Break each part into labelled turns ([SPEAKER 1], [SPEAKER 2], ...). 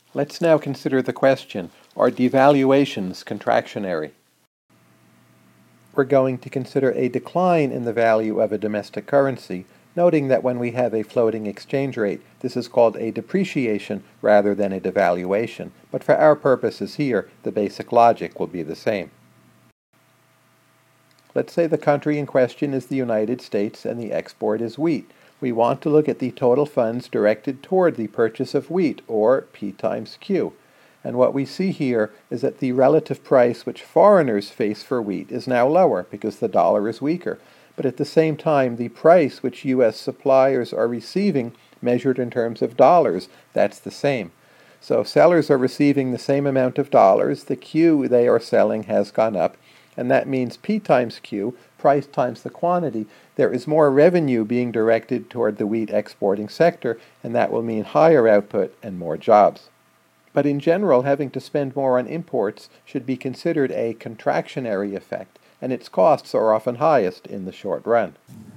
[SPEAKER 1] Let's now consider the question, are devaluations contractionary? We're going to consider a decline in the value of a domestic currency, noting that when we have a floating exchange rate, this is called a depreciation rather than a devaluation, but for our purposes here, the basic logic will be the same. Let's say the country in question is the United States and the export is wheat. We want to look at the total funds directed toward the purchase of wheat, or P times Q. And what we see here is that the relative price which foreigners face for wheat is now lower because the dollar is weaker. But at the same time, the price which U.S. suppliers are receiving, measured in terms of dollars, that's the same. So sellers are receiving the same amount of dollars. The Q they are selling has gone up, and that means P times Q, price times the quantity. There is more revenue being directed toward the wheat exporting sector, and that will mean higher output and more jobs. But in general, having to spend more on imports should be considered a contractionary effect, and its costs are often highest in the short run.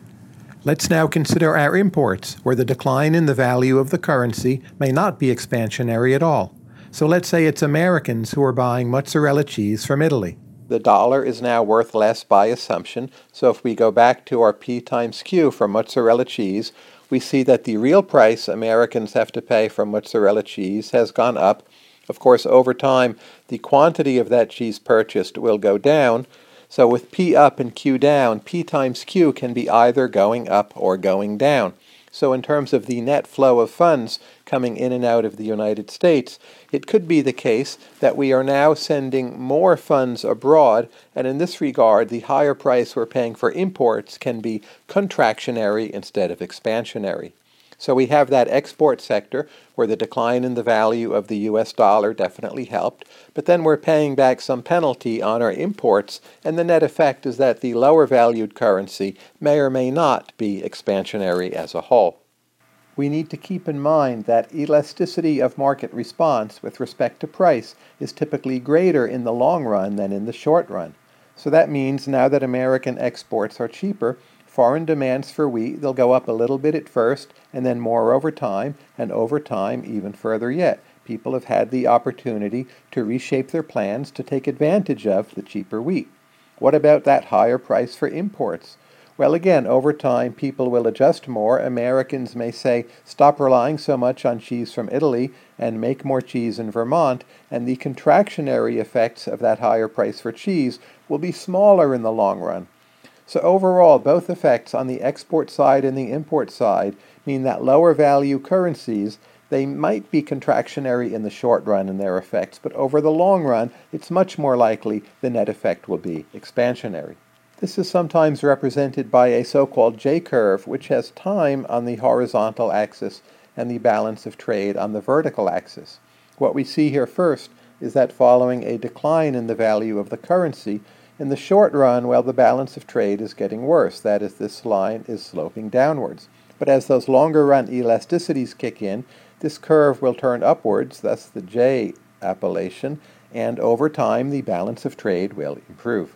[SPEAKER 1] Let's now consider our imports, where the decline in the value of the currency may not be expansionary at all. So let's say it's Americans who are buying mozzarella cheese from Italy. The dollar is now worth less by assumption, so if we go back to our P times Q for mozzarella cheese, we see that the real price Americans have to pay for mozzarella cheese has gone up. Of course, over time, the quantity of that cheese purchased will go down, so with P up and Q down, P times Q can be either going up or going down. So in terms of the net flow of funds coming in and out of the United States, it could be the case that we are now sending more funds abroad, and in this regard, the higher price we're paying for imports can be contractionary instead of expansionary. So we have that export sector where the decline in the value of the US dollar definitely helped, but then we're paying back some penalty on our imports, and the net effect is that the lower valued currency may or may not be expansionary as a whole. We need to keep in mind that elasticity of market response with respect to price is typically greater in the long run than in the short run. So that means now that American exports are cheaper, foreign demands for wheat, they'll go up a little bit at first, and then more over time, and over time even further yet. People have had the opportunity to reshape their plans to take advantage of the cheaper wheat. What about that higher price for imports? Well, again, over time, people will adjust more. Americans may say, stop relying so much on cheese from Italy and make more cheese in Vermont, and the contractionary effects of that higher price for cheese will be smaller in the long run. So overall, both effects on the export side and the import side mean that lower value currencies, they might be contractionary in the short run in their effects, but over the long run, it's much more likely the net effect will be expansionary. This is sometimes represented by a so-called J-curve, which has time on the horizontal axis and the balance of trade on the vertical axis. What we see here first is that following a decline in the value of the currency, in the short run, well, the balance of trade is getting worse. That is, this line is sloping downwards. But as those longer run elasticities kick in, this curve will turn upwards, thus the J appellation, and over time the balance of trade will improve.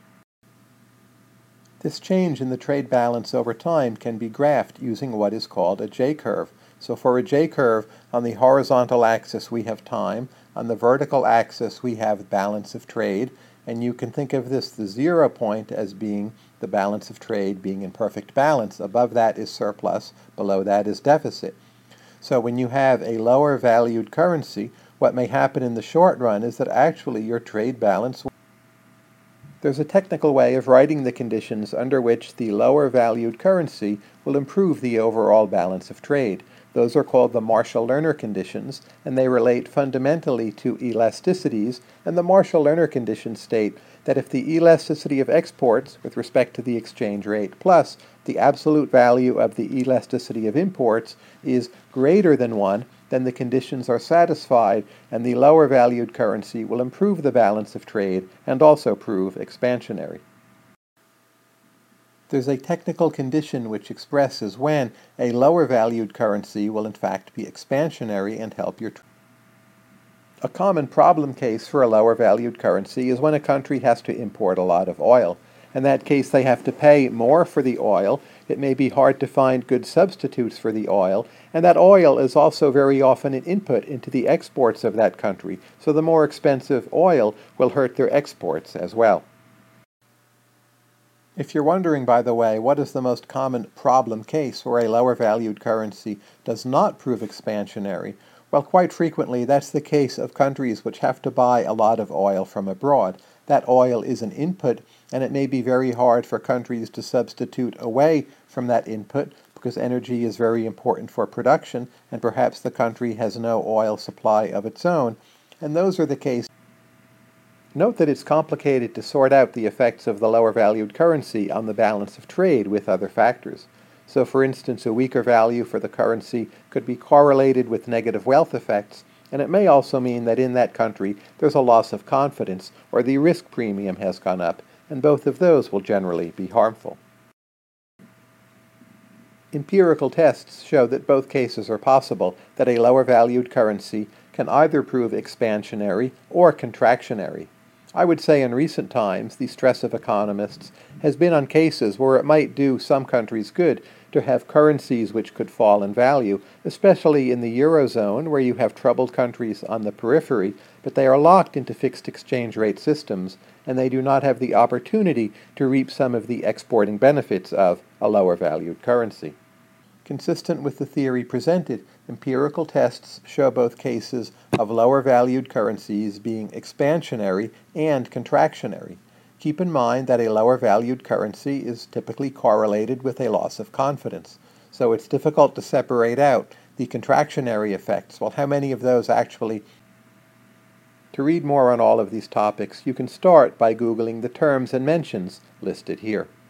[SPEAKER 1] This change in the trade balance over time can be graphed using what is called a J-curve. So for a J-curve, on the horizontal axis we have time, on the vertical axis we have balance of trade, and you can think of this, the 0 point, as being the balance of trade being in perfect balance. Above that is surplus, below that is deficit. So when you have a lower valued currency, what may happen in the short run is that actually your trade balance. There's a technical way of writing the conditions under which the lower valued currency will improve the overall balance of trade. Those are called the Marshall-Lerner conditions, and they relate fundamentally to elasticities, and the Marshall-Lerner conditions state that if the elasticity of exports with respect to the exchange rate plus the absolute value of the elasticity of imports is greater than 1, then the conditions are satisfied, and the lower valued currency will improve the balance of trade and also prove expansionary. There's a technical condition which expresses when a lower valued currency will in fact be expansionary and help your trade. A common problem case for a lower valued currency is when a country has to import a lot of oil. In that case, they have to pay more for the oil, it may be hard to find good substitutes for the oil, and that oil is also very often an input into the exports of that country, so the more expensive oil will hurt their exports as well. If you're wondering, by the way, what is the most common problem case where a lower valued currency does not prove expansionary, well, quite frequently that's the case of countries which have to buy a lot of oil from abroad. That oil is an input, and it may be very hard for countries to substitute away from that input because energy is very important for production, and perhaps the country has no oil supply of its own, and those are the cases. Note that it's complicated to sort out the effects of the lower valued currency on the balance of trade with other factors. So for instance, a weaker value for the currency could be correlated with negative wealth effects, and it may also mean that in that country there's a loss of confidence or the risk premium has gone up, and both of those will generally be harmful. Empirical tests show that both cases are possible, that a lower valued currency can either prove expansionary or contractionary. I would say in recent times the stress of economists has been on cases where it might do some countries good to have currencies which could fall in value, especially in the Eurozone where you have troubled countries on the periphery, but they are locked into fixed exchange rate systems and they do not have the opportunity to reap some of the exporting benefits of a lower valued currency. Consistent with the theory presented, empirical tests show both cases of lower valued currencies being expansionary and contractionary. Keep in mind that a lower valued currency is typically correlated with a loss of confidence, so it's difficult to separate out the contractionary effects. Well, how many of those actually? To read more on all of these topics, you can start by Googling the terms and mentions listed here.